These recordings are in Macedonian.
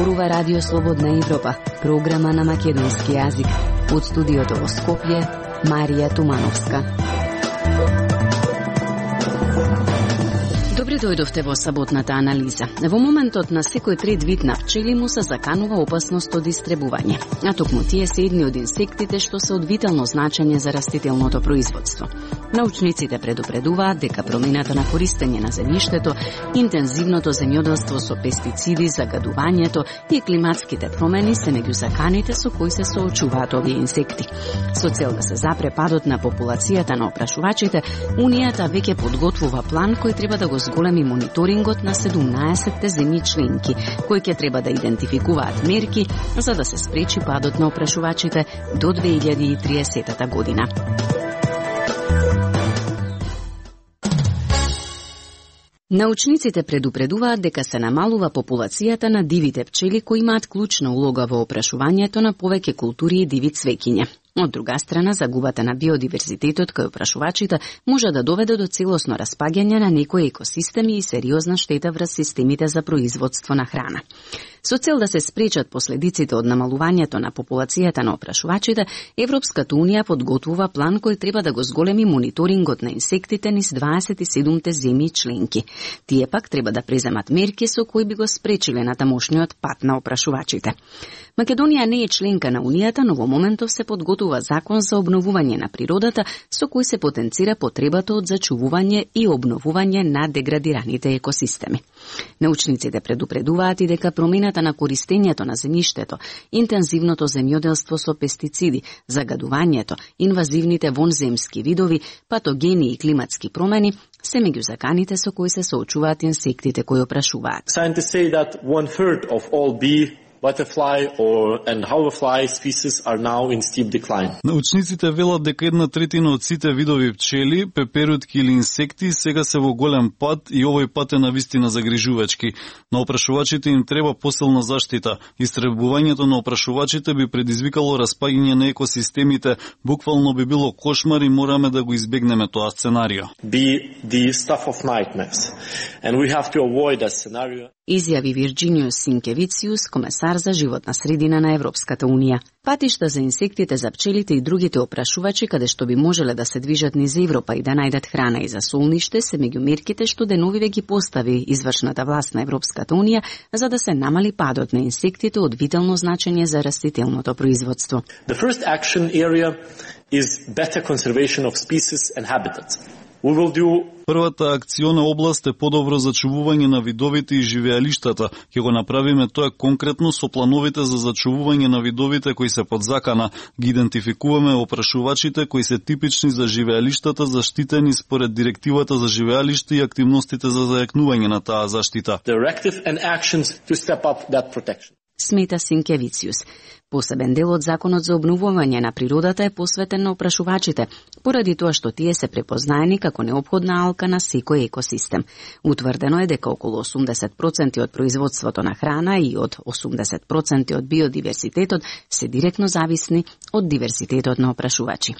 зборува Радио Слободна Европа, програма на македонски јазик. Од студиото во Скопје, Марија Тумановска. Добре дојдовте во саботната анализа. Во моментот на секој трет вид на пчели му се заканува опасност од истребување, а токму тие се едни од инсектите што се од витално значење за растителното производство. Научниците предупредуваат дека промената на користење на земјиштето, интензивното земјоделство со пестициди, загадувањето и климатските промени се меѓу заканите со кои се соочуваат овие инсекти. Со цел да се запре падот на популацијата на опрашувачите, Унијата веќе подготвува план кој треба да го зголеми мониторингот на 17 земји членки, кои ќе треба да идентификуваат мерки за да се спречи падот на опрашувачите до 2030 година. Научниците предупредуваат дека се намалува популацијата на дивите пчели кои имаат клучна улога во опрашувањето на повеќе култури и диви цвеќиња. Од друга страна, загубата на биодиверзитетот кај опрашувачите може да доведе до целосно распаѓање на некои екосистеми и сериозна штета врз системите за производство на храна. Со цел да се спречат последиците од намалувањето на популацијата на опрашувачите, Европската Унија подготвува план кој треба да го зголеми мониторингот на инсектите низ 27 земји членки. Тие пак треба да преземат мерки со кои би го спречиле натамошниот пат на опрашувачите. Македонија не е членка на Унијата, но во моментов се подготвува закон за обновување на природата со кој се потенцира потребата од зачувување и обновување на деградираните екосистеми. Научниците предупредуваат и дека промената на користењето на земјиштето, интензивното земјоделство со пестициди, загадувањето, инвазивните вонземски видови, патогени и климатски промени се меѓу заканите со кои се соочуваат инсектите кои опрашуваат. Scientists say that 1/3 of all bee, butterfly and hoverfly species are now in steep decline. Научниците велат дека 1/3 од сите видови пчели, пеперутки или инсекти сега се во голем пад и овој пат е навистина загрижувачки. На опрашувачите им треба посилна заштита. Истребувањето на опрашувачите би предизвикало распаѓање на екосистемите, буквално би било кошмар и мораме да го избегнеме тоа сценарио. Be the stuff of nightmares. And we have to avoid that scenario. Изјави Вирџиниус Синкевициус, комесар за животна средина на Европската Унија. Патишта за инсектите, за пчелите и другите опрашувачи каде што би можеле да се движат низ Европа и да најдат храна и за солниште се меѓу мерките што деновиве ги постави извршната власт на Европската Унија за да се намали падот на инсектите од витално значење за растителното производство. The first action area is better conservation of species and habitats. We will do Првата акциона област е подобро зачувување на видовите и живеалиштата. Ќе го направиме тоа конкретно со плановите за зачувување на видовите кои се под закана. Ги идентификуваме опрашувачите кои се типични за живеалиштата, заштитени според директивата за живеалиште и активностите за зајакнување на таа заштита. Directive and actions to step up that protection. Смета Синкевициус. Посебен дел од законот за обновување на природата е посветен на опрашувачите, поради тоа што тие се препознаени како неопходна алка на секој екосистем. Утврдено е дека околу 80% од производството на храна и од 80% од биодиверситетот се директно зависни од диверситетот на опрашувачи.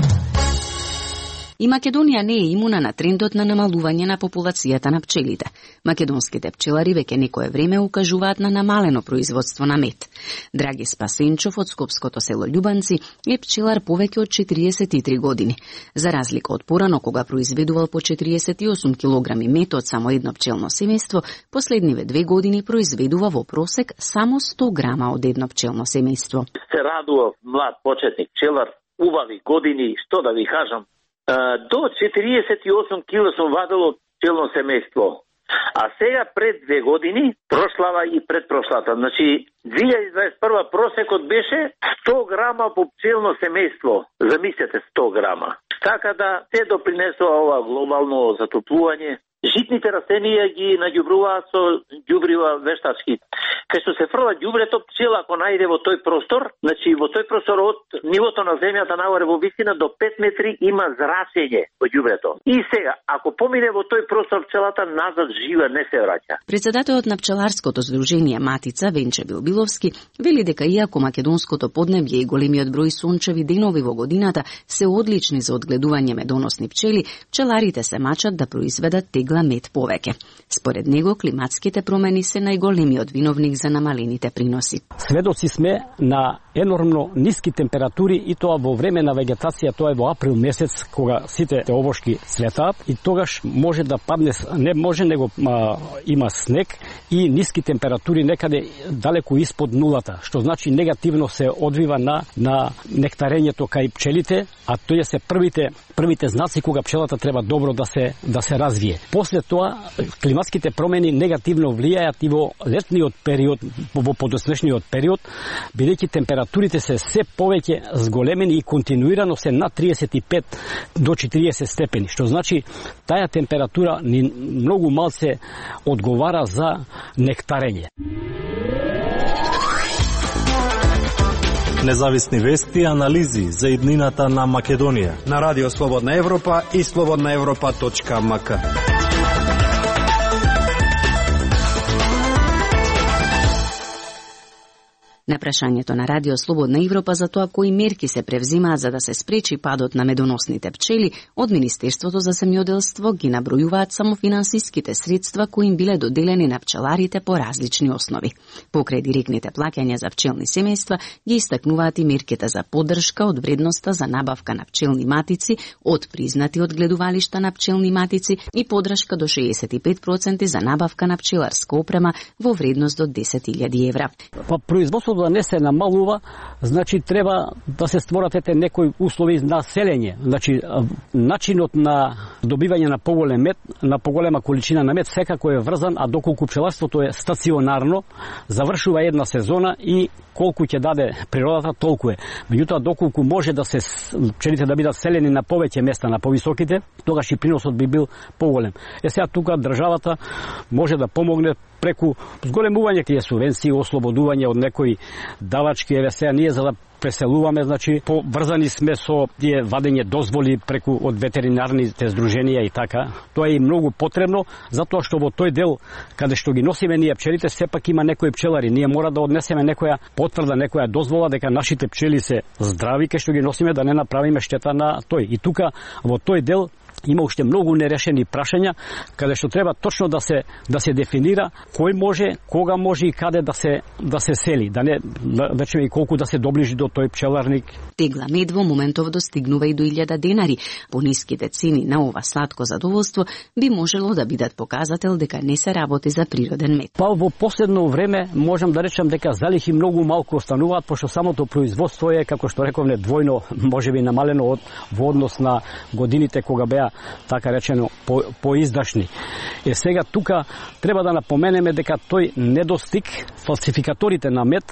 И Македонија не е имуна на трендот на намалување на популацијата на пчелите. Македонските пчелари веќе некое време укажуваат на намалено производство на мед. Драги Спасенчов од скопското село Љубанци е пчелар повеќе од 43 години. За разлика од порано кога произведувал по 48 килограми мед од само едно пчелно семејство, последниве 2 години произведува во просек само 100 грама од едно пчелно семејство. Се радував млад почетник пчелар, убави години, што да ви кажам. До 48 кила сум вадел од пчелно семејство. А сега пред 2 години, прошлава и предпрошлата. Значи, 2021 просекот беше 100 грама по пчелно семејство. Замислете 100 грама. Така да се допринесува ова глобално затоплување. Житните растенија ги наѓубруваат со ѓубрива вештачки. Кај што се фрла ѓубрето, пчела ако најде во тој простор, значи во тој простор од нивото на земјата нагоре во висина до 5 метри има зрасење во ѓубрето. И сега, ако помине во тој простор пчелата назад жива не се враќа. Председателот на пчеларското здружение Матица Венче Билбиловски вели дека иако македонското поднебје и големиот број сончеви денови во годината се одлични за одгледување медоносни пчели, пчеларите се мачат да произведат тегло тегла мед повеќе. Според него, климатските промени се најголемиот виновник за намалените приноси. Сведоци сме на енормно ниски температури и тоа во време на вегетација, тоа е во април месец кога сите овошки цветаат и тогаш може да падне, не може него има снег и ниски температури некаде далеку испод нулата, што значи негативно се одвива на нектарењето кај пчелите, а тоа се првите знаци кога пчелата треба добро да се развие. После тоа климатските промени негативно влијаат и во летниот период, во подоснешниот период, бидејќи температурите се се повеќе зголемени и континуирано се на 35 до 40 степени, што значи таа температура ни многу малце одговара за нектарење. Независни вести и анализи за иднината на Македонија на Радио Слободна Европа и slobodnaevropa.mk. На прашањето на Радио Слободна Европа за тоа кои мерки се превзимаат за да се спречи падот на медоносните пчели, од Министерството за земјоделство ги набројуваат само финансиските средства кои им биле доделени на пчеларите по различни основи. Покрај директните плаќања за пчелни семејства, ги истакнуваат и мерките за поддршка од вредноста за набавка на пчелни матици, од признати одгледувалишта на пчелни матици и поддршка до 65% за набавка на пчеларска опрема во вредност до 10.000 евра. Производството да не се намалува, значи треба да се створат некои услови на селење. Значи начинот на добивање на поголем мед, на поголема количина на мед секако е врзан, а доколку пчеларството е стационарно, завршува една сезона и колку ќе даде природата, толку е. Меѓутоа, доколку може да се пчелите да бидат селени на повеќе места, на повисоките, тогаш и приносот би бил поголем. Сега тука државата може да помогне преку зголемување тие субвенции, ослободување од некои давачки. Еве сега ние за да преселуваме, значи поврзани сме со тие вадење дозволи преку од ветеринарните здруженија и така. Тоа е и многу потребно, затоа што во тој дел каде што ги носиме ние пчелите, сепак има некои пчелари. Ние мора да однесеме некоја потврда, некоја дозвола дека нашите пчели се здрави, кај што ги носиме, да не направиме штета на тој. И тука во тој дел има уште многу нерешени прашања, каде што треба точно да се дефинира кој може, кога може и каде да се сели, да не речеме и колку да се доближи до тој пчеларник. Тегла мед во моментов достигнува и до 1000 денари. Пониските цени на ова сладко задоволство би можело да бидат показател дека не се работи за природен мед. Па во последно време можам да речам дека залихи многу малку остануваат, пошто самото производство е, како што рековме, двојно можеби намалено во однос на годините кога беа така речено поиздашни. Сега тука треба да напоменеме дека тој недостиг фалсификаторите на мед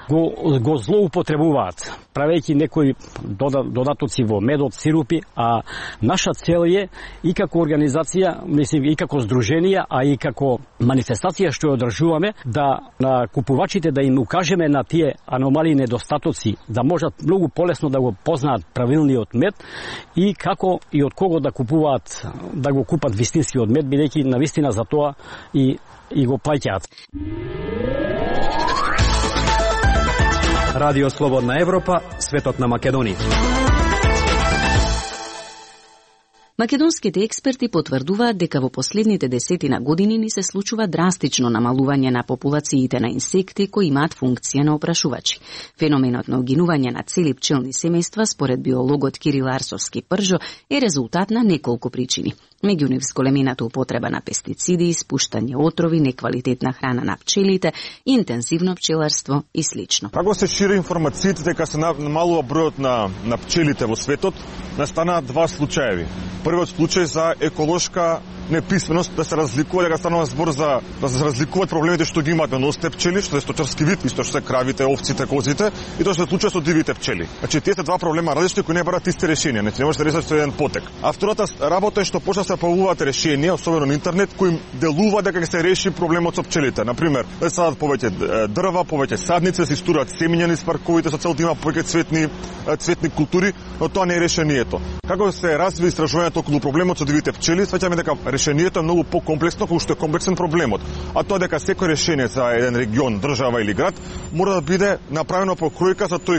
го злоупотребуваат, правејќи некои додатоци во медот, сирупи, а наша цел е и како организација, мислим и како здруженија, а и како манифестација што ја одржуваме, да на купувачите да им укажеме на тие аномалии и недостатоци, да можат многу полесно да го познаат правилниот мед и како и од кого да купуваат, да го купат вистинскиот мед, бидејќи навистина за тоа и го плаќаат. Радио Слободна Европа, светот на Македонија. Македонските експерти потврдуваат дека во последните десетина години ни се случува драстично намалување на популациите на инсекти кои имаат функција на опрашувачи. Феноменот на угинување на цели пчелни семејства, според биологот Кирил Арсовски-Пржо, е резултат на неколку причини. Меѓу нив зголемената употреба на пестициди, испуштање отрови, неквалитетна храна на пчелите, интензивно пчеларство и слично. Како се шири информациите дека се намалува бројот на пчелите во светот, настанаат два случаеви. Првиот случај за еколошка неписменост, да се разликува, дека станува збор за да се разликуваат проблемите што ги имаат медоносните пчели, што е сточарски вид, исто што се кравите, овците, козите, и тоа што се случува со дивите пчели. Значи тие се два проблема различни кои не бараат исти решенија, не може да решат со еден потек. А втората работа е што почна се појавуваат решенија, особено на интернет, кои делува дека ќе се реши проблемот со пчелите. На пример, да се садат повеќе дрва, повеќе садници, да се истурат семења низ парковите со цел да има повеќе цветни култури, но тоа не е решението. Како се разви истражувањето околу проблемот со дивите пчели, сваќаме дека решението е многу покомплексно, колку што е комплексен проблемот. А тоа дека секој решение за еден регион, држава или град мора да биде направено по кројка за тој град.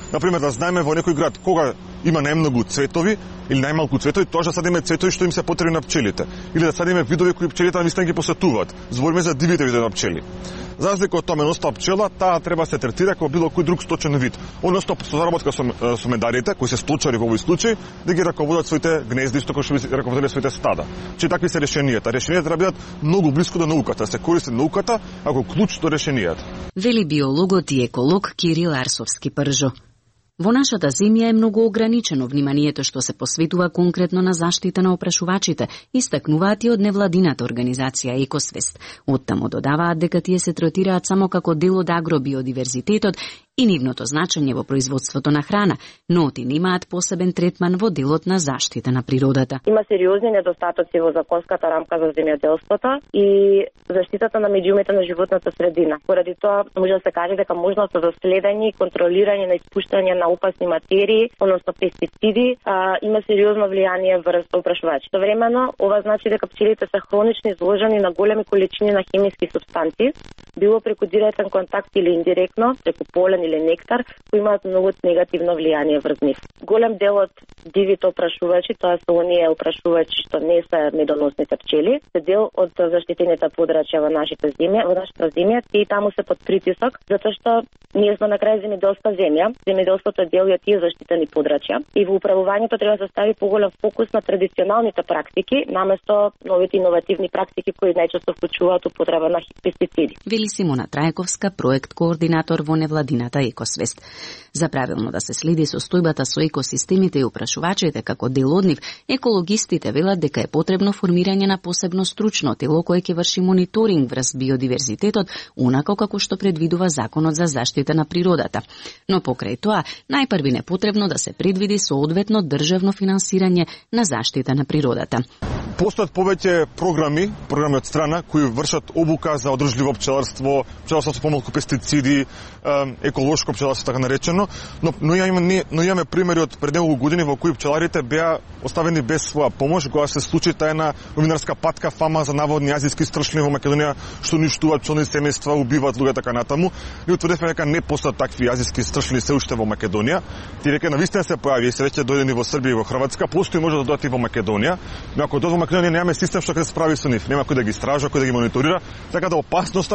Например, да знаеме во некој град кога има најмногу цветови или најмалку цветови, тоа да садиме цветови што им се потребни на пчелите. Или да садиме видови кои пчелите навистина ги посетуваат. Збориме за дивите видови на пчели. За разлика од тоа меноста пчела, таа треба да се третира како било кој друг сточен вид. Односно со заработка со медарите, кои се сточари во овој случај, да ги раководат своите гнезди, исто како што би раководеле своите стада. Че такви се решенијата. Решенијата треба да бидат многу блиску до науката, се користи науката како клуч до решенијата. Вели биологот и еколог Кирил Арсовски-Пржо. Во нашата земја е многу ограничено вниманието што се посветува конкретно на заштита на опрашувачите, истакнуваат и од невладината организација Екосвест. Оттаму додаваат дека тие се третираат само како дел од агробиодиверзитетот и нивното значење во производството на храна, но ти немаат посебен третман во делот на заштита на природата. Има сериозни недостатоци во законската рамка за земјоделството и заштитата на медиумите на животната средина. Поради тоа може да се каже дека можноста за следење и контролирање на испуштање на опасни материи, односно пестициди, има сериозно влијание врз опрашувачите. Времено, ова значи дека пчелите се хронично изложени на големи количини на хемиски супстанции, било преку директен контакт или индиректно, преку полен или нектар, кои имаат многу негативно влијание врз нив. Голем дел од дивите опрашувачи, тоа се оние опрашувачи што не се медоносните пчели, се дел од заштитените подрачја во нашата земја, и таму се под притисок, затоа што ние сме на крај земјоделска земја. Земјоделството е дел од тие заштитени подрачја и во управувањето треба да се стави поголем фокус на традиционалните практики наместо новите иновативни практики кои најчесто вклучуваат употреба на пестициди. Вели Симона Трајковска, проект координатор во невладината Екосвест. За правилно да се следи состојбата со екосистемите и опрашувачите како дел од нив, екологистите велат дека е потребно формирање на посебно стручно тело кое ќе врши мониторинг врз биодиверзитетот, унако како што предвидува Законот за заштита на природата. Но покрај тоа, најпрви не потребно да се предвиди соодветно државно финансирање на заштита на природата. Постојат повеќе програми од страна кои вршат обука за одржливо пчеларство, пчеларство со помалку пестициди, еколошко пчеларство така наречено, но имаме примери од пред неколку години во кои пчеларите беа оставени без своја помош, кога се случи таа една новинарска патка фама за наводни азијски стршни во Македонија што уништуваат пчелни семејства, убиваат луѓе така натаму. Ние утврдивме дека не постојат такви азијски стршни се уште во Македонија. Тие веќе навистина се појави и се веќе дојдени во Србија и во Хрватска, постои може да дојдат и во Македонија, но ако дојдат во Македонија немаме систем што ќе се справи со нив, нема кој да ги истражува, кој да ги мониторира, така да опасноста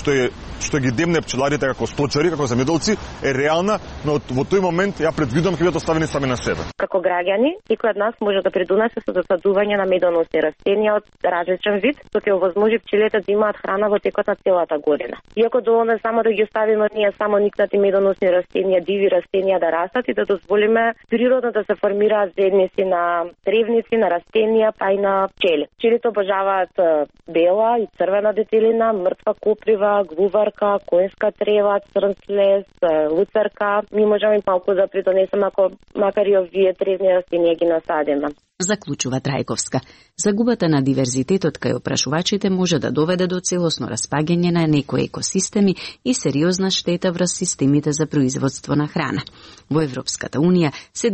што ги демне пчеларите како сточари, како земјоделци е реална, но во тој момент ја предвидувам ќе бидат оставени сами на себе. Како граѓани, секој од нас може да придонесе со засадување на медоносни растенија од различен вид, што ќе овозможи пчелите да имаат храна во текот на целата година. Иако доволно е само да ги оставиме ние само никнати медоносни растенија, диви растенија да растат и да дозволиме природно да се формираат заедници на тревници, на растенија, па и на пчели. Пчелите обожаваат бела и црвена детелина, мртва коприва, глуварка, коенска трева, црнцлес, луцарка. Ми можеме и малку да придонесеме ако макар и овие тревни растенија ги насадиме. Заклучува Трајковска. Загубата на диверзитетот кај опрашувачите може да доведе до целосно распаѓање на некои екосистеми и сериозна штета врз системите за производство на храна. Во Европската Унија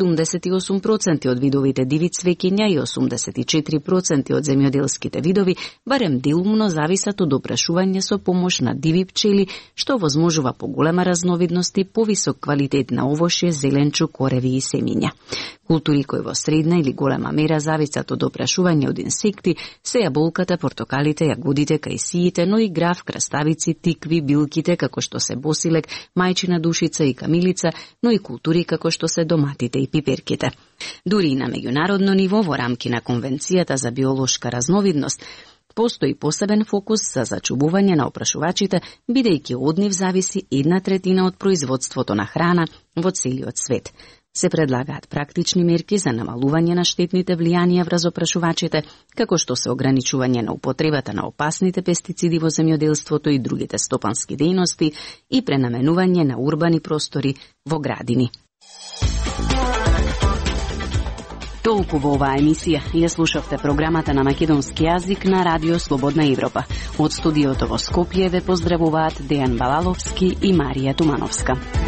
78% од видовите диви цвеќиња и 84% од земјоделските видови барем делумно зависат од опрашување со помош на диви пчели, што возможува поголема разновидност и повисок квалитет на овошје, зеленчук, кореви и семиња. Култури кои во средна или голема мера зависат од опрашување од инсекти се јаболката, портокалите, јагодите, кајсиите, но и граф, краставици, тикви, билките како што се босилек, мајчина душица и камилица, но и култури како што се доматите и пиперките. Дури и на меѓународно ниво во рамки на Конвенцијата за биолошка разновидност постои посебен фокус за зачубување на опрашувачите, бидејќи од нив зависи 1/3 од производството на храна во целиот свет. Се предлагаат практични мерки за намалување на штетните влијанија врз опрашувачите, како што се ограничување на употребата на опасните пестициди во земјоделството и другите стопански дејности и пренаменување на урбани простори во градини. Толку во оваа емисија. Ја слушавте програмата на македонски јазик на Радио Слободна Европа. Од студиото во Скопје ве поздравуваат Дејан Балаловски и Марија Тумановска.